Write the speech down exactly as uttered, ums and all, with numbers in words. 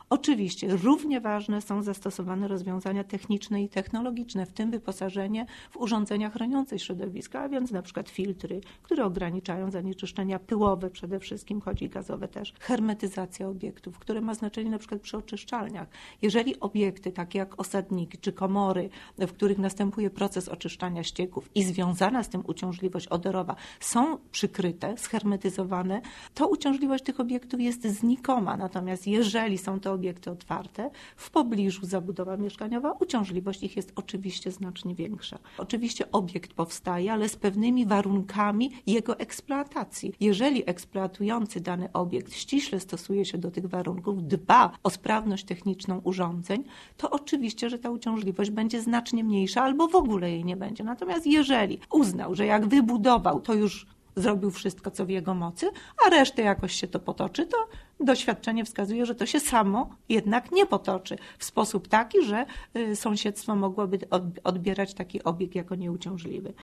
Oczywiście równie ważne są zastosowane rozwiązania techniczne i technologiczne, w tym wyposażenie w urządzenia chroniące środowisko, a więc na przykład filtry, które ograniczają zanieczyszczenia pyłowe przede wszystkim, chodzi gazowe też, hermetyzacja obiektów, które ma znaczenie na przykład przy oczyszczalniach. Jeżeli obiekty takie jak osadniki czy komory, w których następuje proces oczyszczania ścieków i związana z tym uciążliwość odorowa są przykryte, shermetyzowane, to uciążliwość tych obiektów jest znikoma. Natomiast jeżeli są to obiekty otwarte, w pobliżu zabudowa mieszkaniowa, uciążliwość ich jest oczywiście znacznie większa. Oczywiście obiekt powstaje, ale z pewnymi warunkami jego eksploatacji. Jeżeli eksploatujący dany obiekt ściśle stosuje się do tych warunków, dba o sprawność techniczną urządzeń, to oczywiście, że ta uciążliwość będzie znacznie mniejsza albo w ogóle jej nie będzie. Natomiast jeżeli uznał, że jak wybudował, to już zrobił wszystko, co w jego mocy, a resztę jakoś się to potoczy, to doświadczenie wskazuje, że to się samo jednak nie potoczy w sposób taki, że sąsiedztwo mogłoby odbierać taki obiekt jako nieuciążliwy.